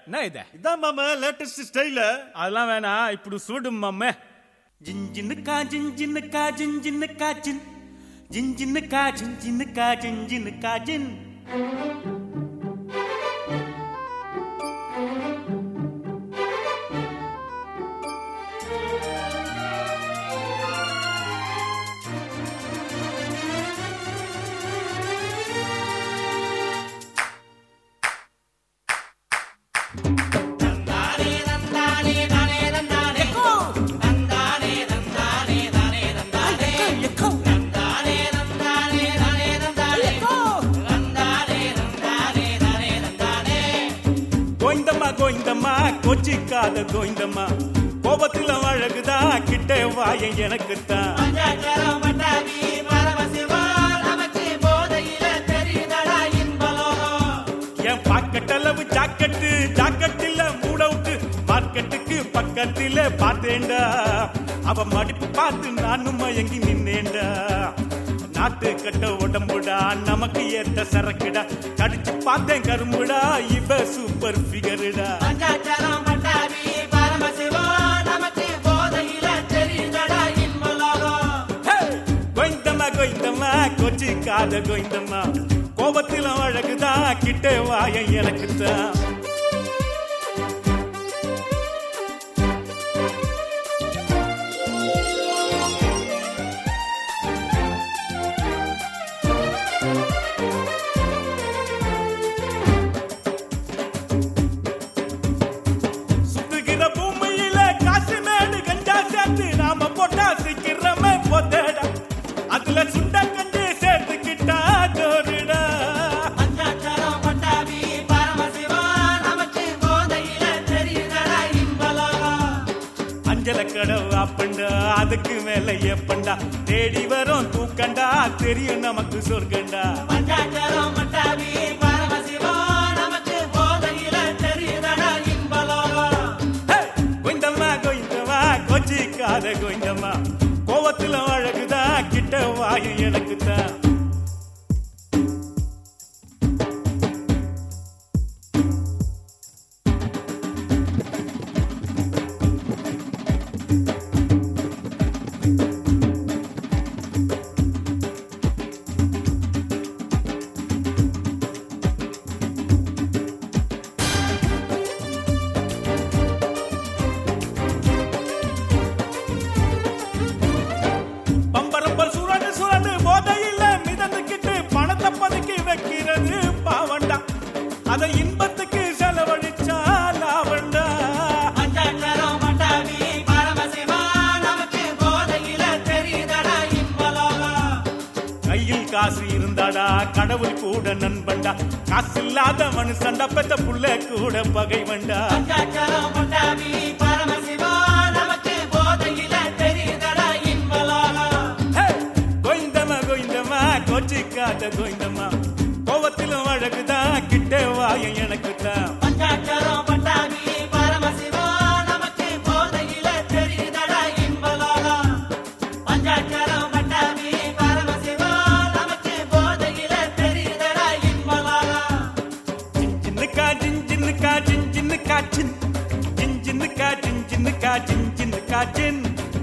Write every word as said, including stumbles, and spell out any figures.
என்ன இது? இதான் மாமா லேட்டஸ்ட் ஸ்டைல். அதெல்லாம் வேணாம், இப்படி சூடு மாமே. ஜிஞ்சின்னுக்கா ஜிஞ்சின்னுக்கா ஜிஞ்சின்னுக்கா ஜின் ஜிஞ்சின்னுக்கா ஜிஞ்சின்னுக்கா ஜிஞ்சின்னுக்கா ஜின். கோயிந்தம்மா கொச்சிக்காத கோயிந்தம்மா கோபத்தில அழகுதா கிட்டே வாய எனக்குத்தான். என் பாக்கெட்டளவு ஜாக்கெட்டு ஜாக்கெட்டில் மூடவுட்டு மார்க்கெட்டுக்கு பக்கத்தில பார்த்தேன்டா. அவ மடிப்பு பார்த்து நானும் மயங்கி நின்னேன்டா. நாட்டு கட்ட உடம்புடா நமக்கு ஏத்த சரக்குடா. கடிச்சு பார்த்தேன் கரும்புடா இவ சூப்பர் ஃபிகருடா. கோயிந்தம்மா கோயிந்தம்மா கொச்சிக்காத கோயிந்தம்மா கோபத்தில அழகுதா கிட்டே வாய எனக்குத்தான். அதுல சுண்ட கஞ்சி சேர்த்துக்கிட்டா ஜோருடா. அஞ்சல கடவு அப்பண்டா அதுக்கு மேல எப்பண்டா தேடி வரும் தூக்கண்டா தெரியும் நமக்கு சொர்க்கண்டா. கோயிந்தம்மா கோயிந்தம்மா கொச்சிக்காத கோயிந்தம்மா கோவத்துல அழகுதா கிட்ட வாயு எனக்குத்தான். அதை இன்பத்துக்கு செலவழிச்சா லாபண்டா. கையில் காசு இருந்தாடா கடவுள் கூட நண்பண்டா. காசு இல்லாத மனுஷண்டா பெத்த புள்ள கூட பகைவண்டா. கோயிந்தம்மா கோயிந்தம்மா கொச்சிக்காத கோயிந்தம்மா கோவத்திலும் அழகுதா கிட்டே வாய எனக்குத்தான். ஜிஞ்சின்னுக்கா ஜிஞ்சின்னுக்கா ஜிஞ்சின்னுக்கா ஜின் ஜிஞ்சின்னுக்கா ஜிஞ்சின்னுக்கா ஜிஞ்சின்னுக்கா ஜின்.